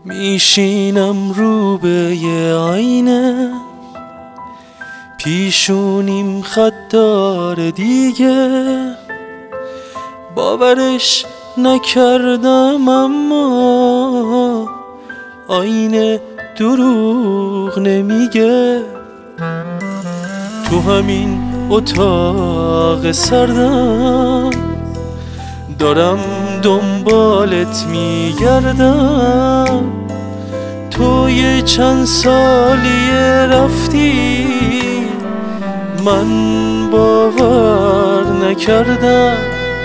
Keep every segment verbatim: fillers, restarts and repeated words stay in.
میشینم رو به یه آینه، پیشونیم خط داره دیگه. باورش نکردم اما آینه دروغ نمیگه. تو همین اتاق سردم دارم دنبالت میگردم. تو یه چند سالیه رفتی، من باور نکردم،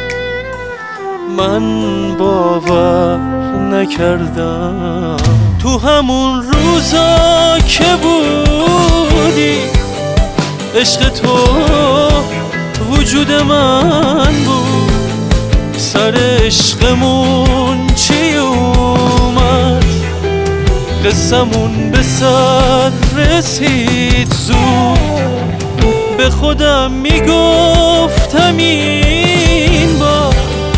من باور نکردم. تو همون روزا که بودی عشق تو وجود من بود. سر عشقمون چی اومد، قصمون به سر رسید زود. به خودم میگفتم این بار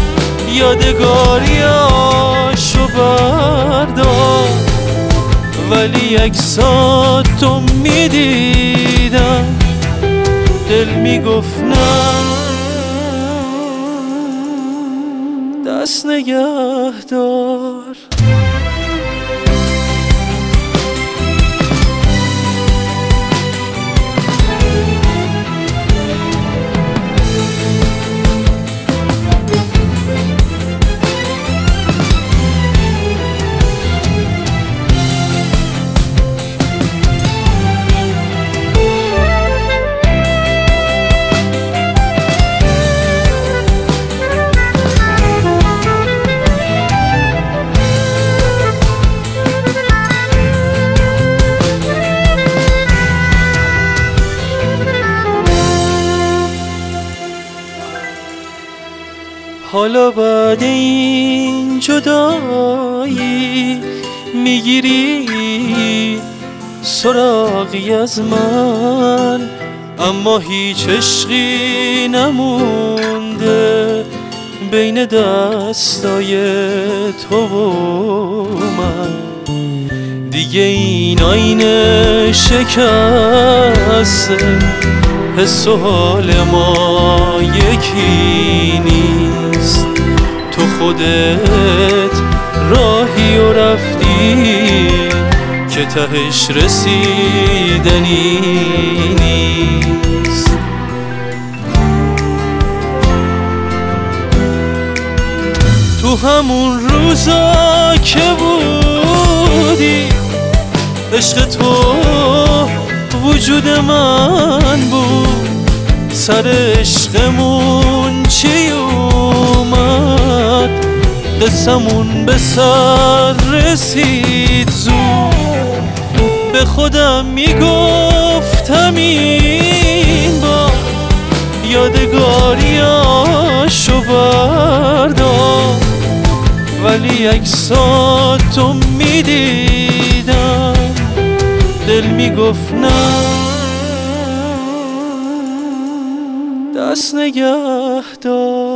یادگاریاشو بردار، ولی عکساتو میدیدم، دل میگفت نه. دست نگه دار. حالا بعد این جدایی میگیری سراغی از من، اما هیچ عشقی نمونده بین دستای تو و من. دیگه این آینه شکسته، حس و حال ما یکی نیست. تو خودت راهی و رفتی که تهش رسیدنی نیست. تو همون روزا که بودی عشق تو وجود من بود. سر عشقمون چی اومد، قصمون به سر رسید زود. به خودم میگفتم این بار یادگاریاشو بردار، ولی عکساتو میدیدم، دل میگفت نه. دست نگه دار.